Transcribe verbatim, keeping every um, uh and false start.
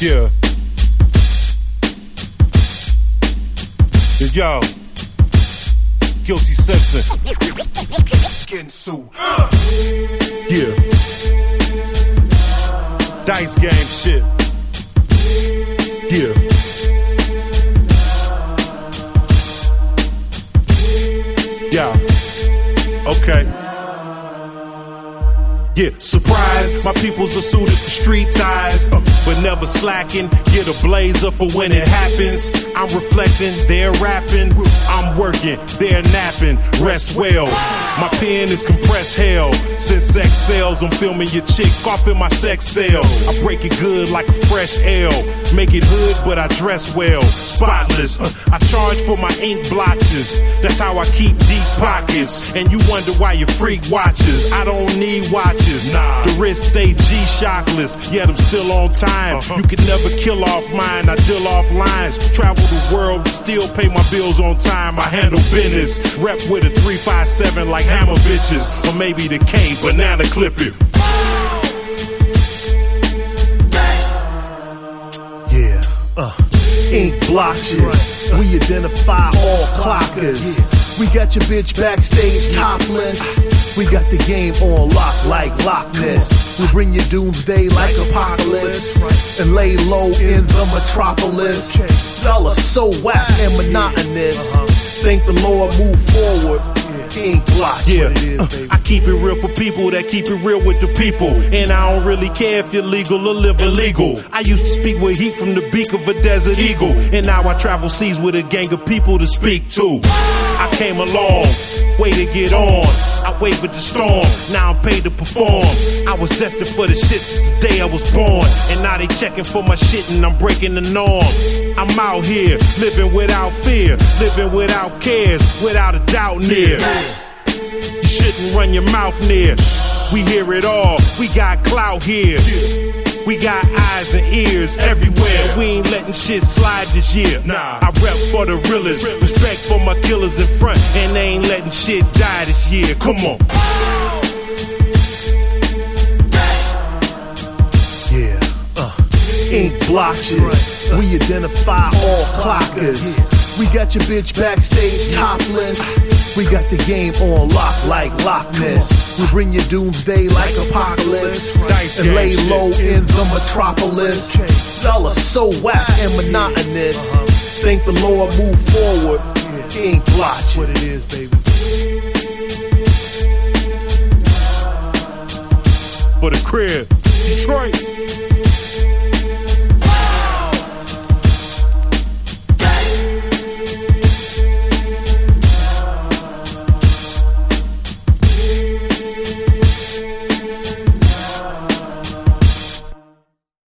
Yeah. Yo, Guilty Simpson. Getting sued. Yeah. Dice game shit. Yeah. Yeah. Okay. Yeah, surprise, my peoples are suited for street ties, uh, but never slacking, get a blazer for when it happens. I'm reflecting, they're rapping, I'm working, they're napping, rest well. My pen is compressed hell, since X sells, I'm filming your chick off in my sex cell. I break it good like a fresh ale, make it hood but I dress well, spotless. uh, I charge for my ink blotches, that's how I keep deep pockets. And you wonder why your freak watches, I don't need watches. Nah. The wrist stay G-shockless, yet I'm still on time. Uh-huh. You can never kill off mine, I deal off lines. Travel the world, still pay my bills on time. I handle business, rep with a three five seven like hammer bitches. Or maybe the K, banana clip it. Yeah, uh, ink blotches, we identify all clockers. We got your bitch backstage topless. We got the game on lock like Loch Ness. We bring you doomsday like apocalypse and lay low in the metropolis. Y'all are so whack and monotonous. Thank the Lord, move forward. Ink blotch. Yeah, uh, I keep it real for people that keep it real with the people. And I don't really care if you're legal or live illegal. I used to speak with heat from the beak of a desert eagle, and now I travel seas with a gang of people to speak to. I came a long way to get on, I wavered the storm, now I'm paid to perform. I was destined for the shit since the day I was born, and now they checking for my shit and I'm breaking the norm. I'm out here, living without fear, living without cares, without a doubt near. You shouldn't run your mouth near, we hear it all, we got clout here. We got eyes and ears everywhere. We ain't letting shit slide this year. Nah, I rep for the realest, respect for my killers in front, and they ain't letting shit die this year. Come on. Yeah, uh, ink blotches, we identify all clockers. We got your bitch backstage topless. We got the game on lock like Loch Ness. We bring you doomsday like apocalypse and lay low in the metropolis. Y'all are so whack and monotonous. Thank the Lord, move forward. Ink blotch. What it is, baby. For the crib, Detroit.